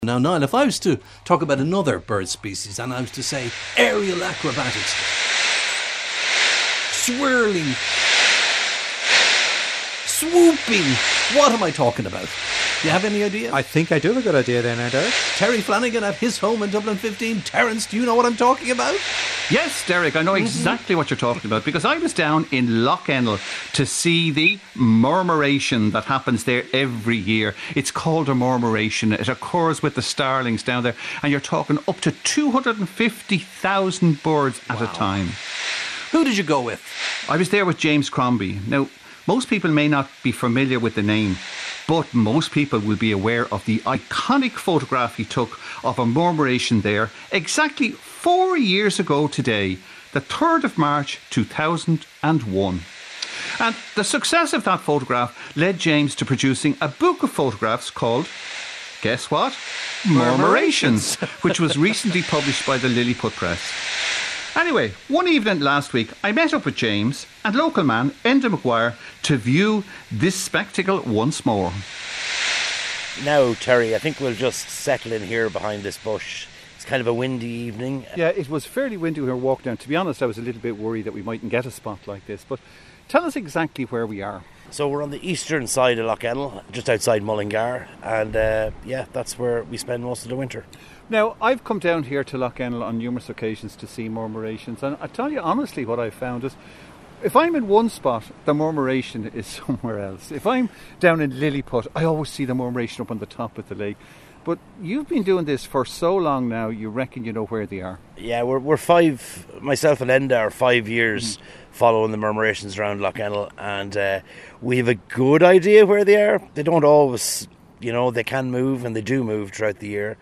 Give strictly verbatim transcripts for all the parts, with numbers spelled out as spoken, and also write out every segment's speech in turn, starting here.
Now, Niall, if I was to talk about another bird species and I was to say aerial acrobatics, swirling, swooping, what am I talking about? Do you have any idea? I think I do have a good idea there now, Derek. Terry Flanagan at his home in Dublin fifteen. Terence, do you know what I'm talking about? Yes, Derek, I know exactly what you're talking about, because I was down in Loughnennel to see the murmuration that happens there every year. It's called a murmuration. It occurs with the starlings down there, and you're talking up to two hundred fifty thousand birds at Wow. a time. Who did you go with? I was there with James Crombie. Now, most people may not be familiar with the name, but most people will be aware of the iconic photograph he took of a murmuration there exactly four years ago today, the third of March two thousand one. And the success of that photograph led James to producing a book of photographs called, guess what? Murmurations, which was recently published by the Lilliput Press. Anyway, one evening last week, I met up with James and local man Enda Maguire to view this spectacle once more. Now, Terry, I think we'll just settle in here behind this bush. It's kind of a windy evening. Yeah, it was fairly windy when we were walking down. To be honest, I was a little bit worried that we mightn't get a spot like this. But tell us exactly where we are. So we're on the eastern side of Loughnennel, just outside Mullingar, and uh, yeah, that's where we spend most of the winter. Now, I've come down here to Loughnennel on numerous occasions to see murmurations, and I tell you honestly what I've found is if I'm in one spot, the murmuration is somewhere else. If I'm down in Lilliput, I always see the murmuration up on the top of the lake. But you've been doing this for so long now, you reckon you know where they are? Yeah, we're we're five, myself and Enda are five years mm. following the murmurations around Loughnennel, and uh, we have a good idea where they are. They don't always, you know, they can move, and they do move throughout the year.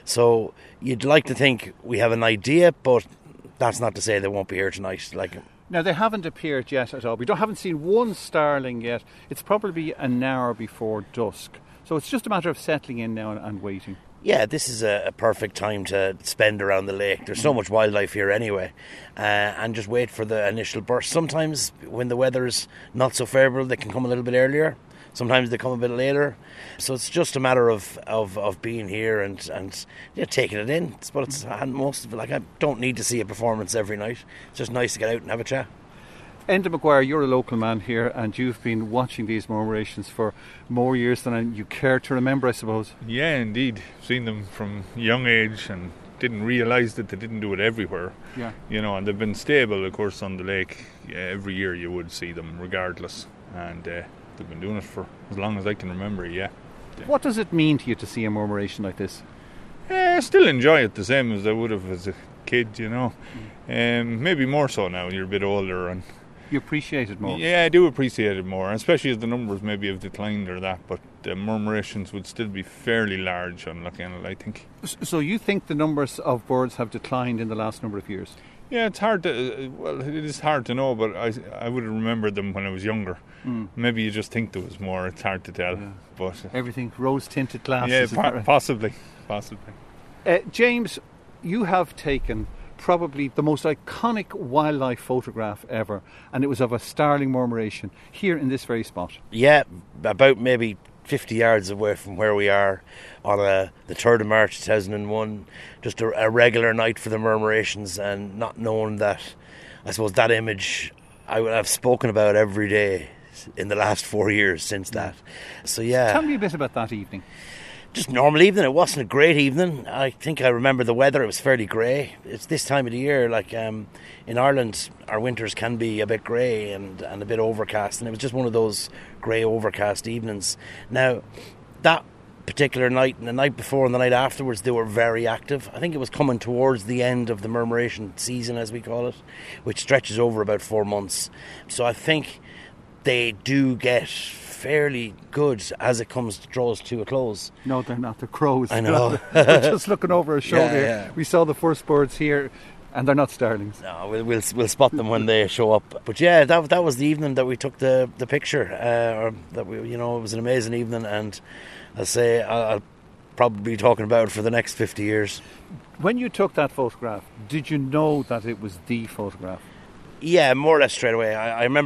So you'd like to think we have an idea, but that's not to say they won't be here tonight. Like, now, they haven't appeared yet at all. We don't haven't seen one starling yet. It's probably an hour before dusk. So it's just a matter of settling in now and, and waiting. Yeah, this is a, a perfect time to spend around the lake. There's so much wildlife here anyway. Uh, and just wait for the initial burst. Sometimes when the weather's not so favourable, they can come a little bit earlier. Sometimes they come a bit later. So it's just a matter of, of, of being here and, and yeah, taking it in. It's what it's, and most of it, like, I don't need to see a performance every night. It's just nice to get out and have a chat. Enda Maguire, you're a local man here, and you've been watching these murmurations for more years than you care to remember, I suppose. Yeah, indeed. Seen them from a young age and didn't realise that they didn't do it everywhere. Yeah. You know, and they've been stable, of course, on the lake. Yeah, every year you would see them, regardless. And uh, they've been doing it for as long as I can remember, yeah. yeah. What does it mean to you to see a murmuration like this? Uh, I still enjoy it the same as I would have as a kid, you know. Mm. Um, maybe more so now, you're a bit older and you appreciate it more? Yeah, I do appreciate it more, especially as the numbers maybe have declined or that, but the murmurations would still be fairly large on Loughnennel, I think. So you think the numbers of birds have declined in the last number of years? Yeah, it's hard to, well, it is hard to know, but I I would have remembered them when I was younger. Mm. Maybe you just think there was more, it's hard to tell. Yeah. But everything rose-tinted glasses. Yeah, is po- that right? possibly, possibly. Uh, James, you have taken probably the most iconic wildlife photograph ever, and it was of a starling murmuration here in this very spot. Yeah, about maybe fifty yards away from where we are on a, the third of March two thousand one, just a, a regular night for the murmurations, and not knowing that, I suppose that image I would have spoken about every day in the last four years since that. So yeah. Tell me a bit about that evening. Just a normal evening. It wasn't a great evening. I think I remember the weather. It was fairly grey. It's this time of the year, like um, in Ireland, our winters can be a bit grey and, and a bit overcast. And it was just one of those grey, overcast evenings. Now, that particular night and the night before and the night afterwards, they were very active. I think it was coming towards the end of the murmuration season, as we call it, which stretches over about four months. So I think they do get fairly good as it comes to draws to a close. No, they're not. They're crows. I know. We're just looking over our shoulder. Yeah, yeah. We saw the first birds here, and they're not starlings. No, we'll we'll, we'll spot them when they show up. But yeah, that that was the evening that we took the the picture. Uh, or that we, you know, it was an amazing evening, and I say I'll, I'll probably be talking about it for the next fifty years. When you took that photograph, did you know that it was the photograph? Yeah, more or less straight away. I, I remember it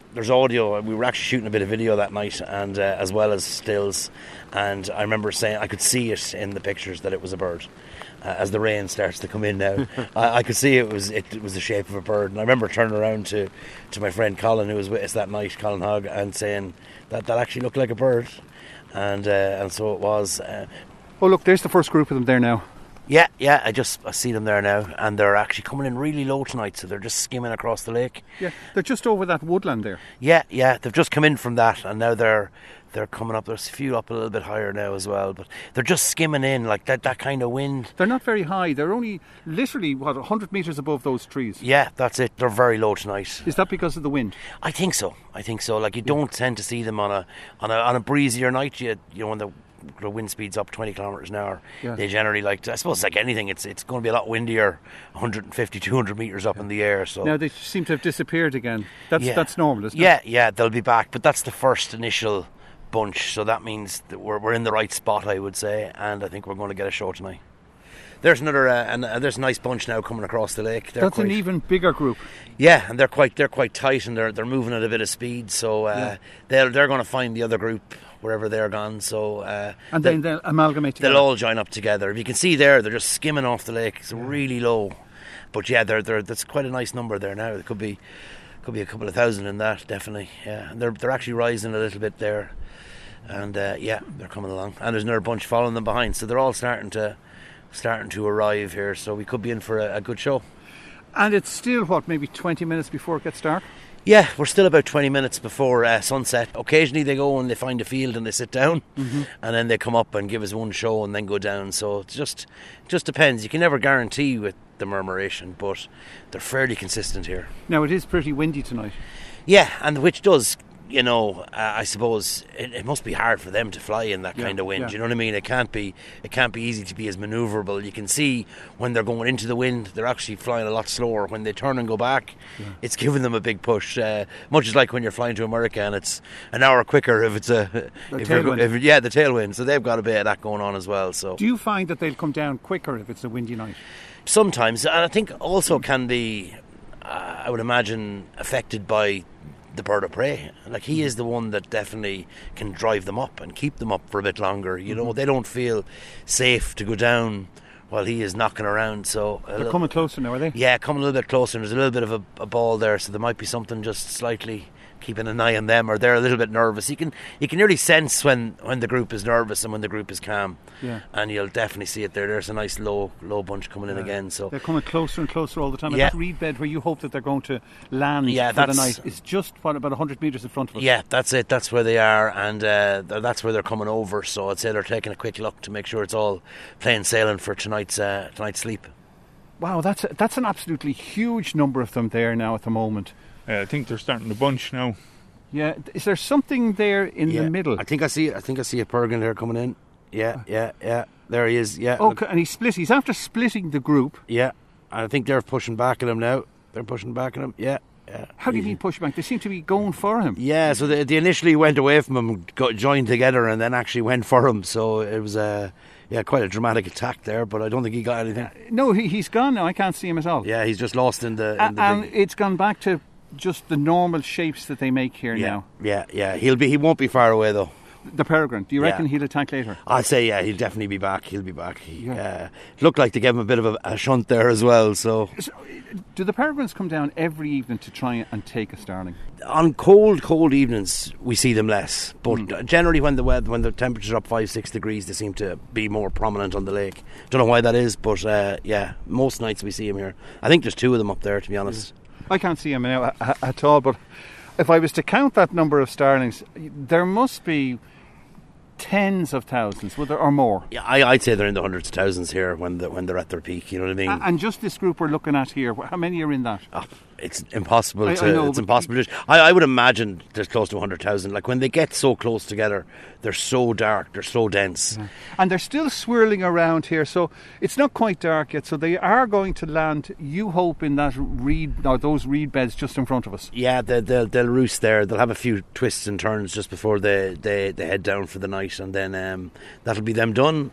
there's audio. We were actually shooting a bit of video that night, and uh, as well as stills. And I remember saying I could see it in the pictures that it was a bird. Uh, as the rain starts to come in now, I, I could see it was it, it was the shape of a bird. And I remember turning around to, to my friend Colin, who was with us that night, Colin Hogg, and saying that that actually looked like a bird, and uh, and so it was. Uh, Oh, look, there's the first group of them there now. yeah, yeah, I just I see them there now, and they're actually coming in really low tonight, so they're just skimming across the lake. Yeah, they're just over that woodland there. Yeah, yeah, they've just come in from that, and now they're they're coming up. There's a few up a little bit higher now as well, but they're just skimming in like that. That kind of wind. They're not very high. They're only literally, what, one hundred metres above those trees. Yeah, that's it. They're very low tonight. Is that because of the wind? I think so. I think so. Like you don't tend to see them on a on a on a breezier night. You you know when the the wind speed's up twenty kilometres an hour. Yeah. They generally like to, I suppose it's like anything. It's it's going to be a lot windier, one fifty, two hundred metres up in the air. So Now they seem to have disappeared again. That's Yeah. that's normal, isn't yeah, it? yeah, they'll be back. But that's the first initial bunch, so that means that we're we're in the right spot, I would say, and I think we're going to get a show tonight. There's another, uh, and uh, there's a nice bunch now coming across the lake. They're That's quite, an even bigger group. yeah, and they're quite they're quite tight, and they're they're moving at a bit of speed. So uh, Yeah. they're they're going to find the other group wherever they're gone. So uh, And they- then they'll amalgamate together. they'll all join up together. If you can see there, they're just skimming off the lake. It's really low, but yeah, they're they're that's quite a nice number there now. It could be could be a couple of thousand in that, definitely. Yeah, and they're they're actually rising a little bit there, and uh, yeah, they're coming along. And there's another bunch following them behind, so they're all starting to starting to arrive here. So we could be in for a, a good show. And it's still, what, maybe twenty minutes before it gets dark? Yeah, we're still about twenty minutes before uh, sunset. Occasionally they go and they find a field and they sit down, Mm-hmm. and then they come up and give us one show and then go down. So it just just depends. You can never guarantee with the Murmuration, but they're fairly consistent here. Now, it is pretty windy tonight. Yeah, and which does, you know, uh, I suppose it, it must be hard for them to fly in that Yeah, kind of wind. yeah. You know what I mean? It can't be. It can't be easy to be as manoeuvrable. You can see when they're going into the wind, they're actually flying a lot slower. When they turn and go back, it's giving them a big push. Uh, much as like when you're flying to America and it's an hour quicker if it's a if you're go- tailwind. if, yeah, the tailwind. So they've got a bit of that going on as well. So Do you find that they'll come down quicker if it's a windy night? sometimes, and I think also can be, uh, I would imagine, affected by the bird of prey. Like he is the one that definitely can drive them up and keep them up for a bit longer. You know, they don't feel safe to go down while he is knocking around. So a They're little- coming closer now, are they? yeah, coming a little bit closer. And there's a little bit of a, a ball there, so there might be something just slightly keeping an eye on them, or they're a little bit nervous. You can you can really sense when, when the group is nervous and when the group is calm. Yeah. And you'll definitely see it there. There's a nice low low bunch coming in again. So They're coming closer and closer all the time. Yeah. And that reed bed where you hope that they're going to land Yeah, for the that's- night is just, what, about one hundred metres in front of us? yeah, that's it. That's where they are, and uh, th- that's where they're coming over. So I'd say they're taking a quick look to make sure it's all plain sailing for tonight's uh, tonight's sleep. Wow, that's, a, that's an absolutely huge number of them there now at the moment. Uh, I think they're starting to bunch now. Yeah, is there something there in Yeah. the middle? I think I see. I think I see a Pergan there coming in. Yeah, yeah, yeah. There he is. Yeah. Oh, look. and he split. He's after splitting the group. Yeah, I think they're pushing back at him now. They're pushing back at him. Yeah, yeah. How do you mean push back? They seem to be going for him. Yeah, so they, they initially went away from him, got joined together, and then actually went for him. So it was a yeah, quite a dramatic attack there. But I don't think he got anything. No, he, he's gone now. I can't see him at all. Yeah, he's just lost in the. A- In the and big, it's gone back to just the normal shapes that they make here yeah, now. yeah, yeah. He'll be. He won't be far away though. The peregrine. Do you Yeah. reckon he'll attack later? I'd say yeah, he'll definitely be back. He'll be back. He, Yeah. uh, looked like they gave him a bit of a, a shunt there as well. So So, do the peregrines come down every evening to try and take a starling? on cold, cold evenings, we see them less. But Mm. generally, when the weather, when the temperature's up five, six degrees, they seem to be more prominent on the lake. Don't know why that is, but uh, yeah, most nights we see them here. I think there's two of them up there, to be honest. I can't see him now a- a- at all, but if I was to count that number of starlings, there must be tens of thousands, would there, or more. Yeah, I, I'd say they're in the hundreds of thousands here when the, when they're at their peak. You know what I mean? A- And just this group we're looking at here, wh- how many are in that? Oh, it's impossible I- I to. know, it's but- impossible. To, I, I would imagine there's close to a hundred thousand. Like when they get so close together, they're so dark, they're so dense. And they're still swirling around here, so it's not quite dark yet. So they are going to land, you hope, in that reed, or those reed beds just in front of us. Yeah, they, they'll they'll roost there. They'll have a few twists and turns just before they, they, they head down for the night, and then um, that'll be them done.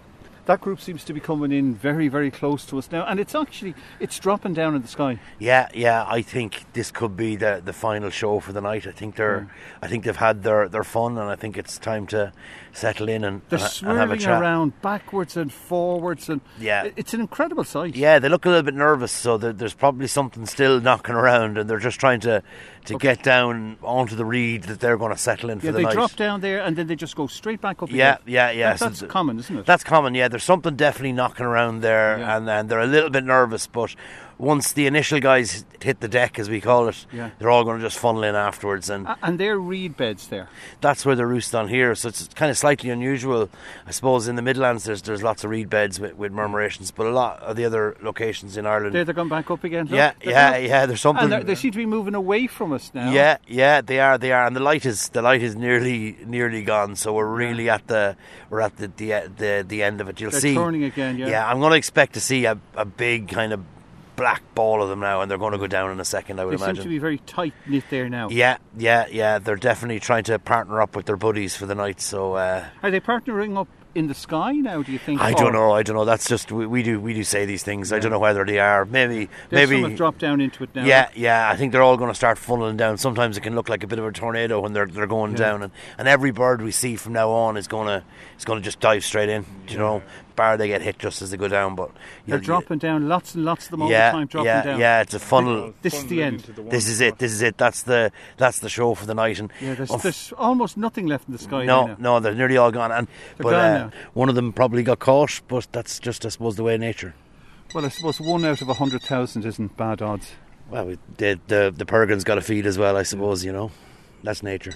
That group seems to be coming in very, very close to us now, and it's actually it's dropping down in the sky. Yeah, yeah. I think this could be the, the final show for the night. I think they're, mm. I think they've had their, their fun, and I think it's time to settle in and, they're and, swirling and have a chat. around backwards and forwards, and yeah. it's an incredible sight. Yeah, they look a little bit nervous, so there's probably something still knocking around, and they're just trying to, to okay. get down onto the reed that they're going to settle in for yeah, the night. Yeah, they drop down there and then they just go straight back up yeah, again. Yeah, yeah, yeah. That, that's so common, isn't it? That's common, yeah. There's something definitely knocking around there, yeah. and, and they're a little bit nervous, but once the initial guys hit the deck, as we call it, yeah. they're all going to just funnel in afterwards. And and they're reed beds there. That's where they're roost on here, so it's kind of slightly unusual. I suppose in the Midlands there's there's lots of reed beds with, with murmurations, but a lot of the other locations in Ireland... They're, they're going back up again? Yeah, yeah, up. yeah, there's something... And they seem to be moving away from us now. Yeah, yeah, they are, they are. And the light is the light is nearly nearly gone, so we're really yeah. at the we're at the the, the, the end of it. You'll they're see... turning again, yeah. Yeah, I'm going to expect to see a, a big kind of black ball of them now, and they're going to go down in a second, I would they imagine. They seem to be very tight knit there now. Yeah, yeah, yeah. They're definitely trying to partner up with their buddies for the night. So, uh, are they partnering up in the sky now, do you think? I don't know. I don't know. That's just we, we do we do say these things. Yeah. I don't know whether they are. Maybe There's maybe some have dropped down into it now. Yeah, yeah. I think they're all going to start funneling down. Sometimes it can look like a bit of a tornado when they're they're going yeah. down, and, and every bird we see from now on is going to is going to just dive straight in. Yeah. You know, bar they get hit just as they go down. But they're dropping you, down. Lots and lots of them all yeah, the time dropping yeah, down. Yeah, it's a funnel. This is the end. The this is it. This is it. That's the that's the show for the night. And yeah, there's, there's almost nothing left in the sky. No, now. no, they're nearly all gone. And they're but gone uh, now. One of them probably got caught, but that's just, I suppose, the way of nature. Well, I suppose one out of a hundred thousand isn't bad odds. Well, we, the the the peregrine's got a feed as well, I suppose. You know, that's nature.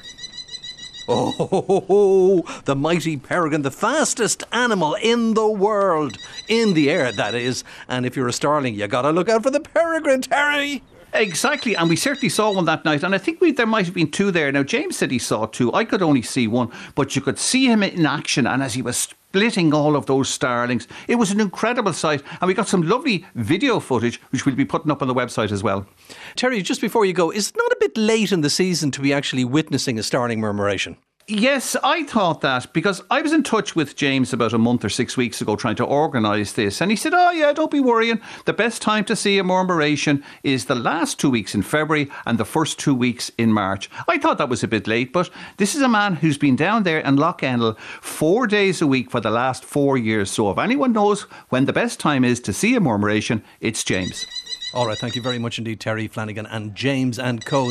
Oh, ho, ho, ho, the mighty peregrine, the fastest animal in the world, in the air, that is. And if you're a starling, you got to look out for the peregrine, Terry. Exactly, and we certainly saw one that night, and I think we, there might have been two there. Now, James said he saw two. I could only see one, but you could see him in action, and as he was splitting all of those starlings, it was an incredible sight, and we got some lovely video footage, which we'll be putting up on the website as well. Terry, just before you go, is it not a bit late in the season to be actually witnessing a starling murmuration? Yes, I thought that, because I was in touch with James about a month or six weeks ago trying to organise this, and he said, oh yeah, don't be worrying, the best time to see a murmuration is the last two weeks in February and the first two weeks in March. I thought that was a bit late, but this is a man who's been down there in Lough Ennell four days a week for the last four years, so if anyone knows when the best time is to see a murmuration, it's James. All right, thank you very much indeed, Terry Flanagan and James and Co.